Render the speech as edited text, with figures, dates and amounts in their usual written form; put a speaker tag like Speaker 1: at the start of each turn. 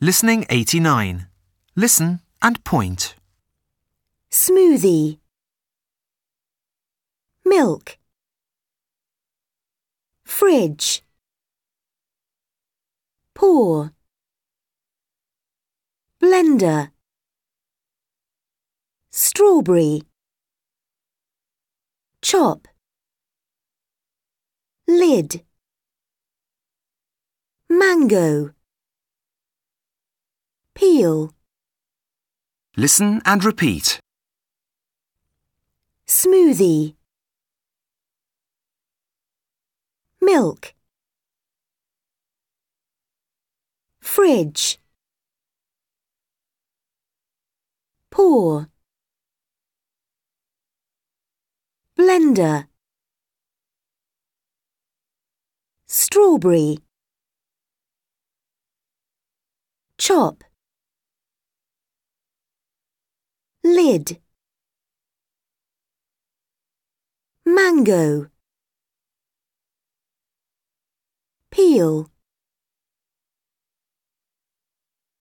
Speaker 1: Listening 89. Listen and point.
Speaker 2: Smoothie. Milk. Fridge. Pour. Blender. Strawberry. Chop. Lid. Mango. Peel.
Speaker 1: Listen and repeat.
Speaker 2: Smoothie. Milk. Fridge. Pour. Blender. Strawberry. Chop. Lid. Mango. Peel.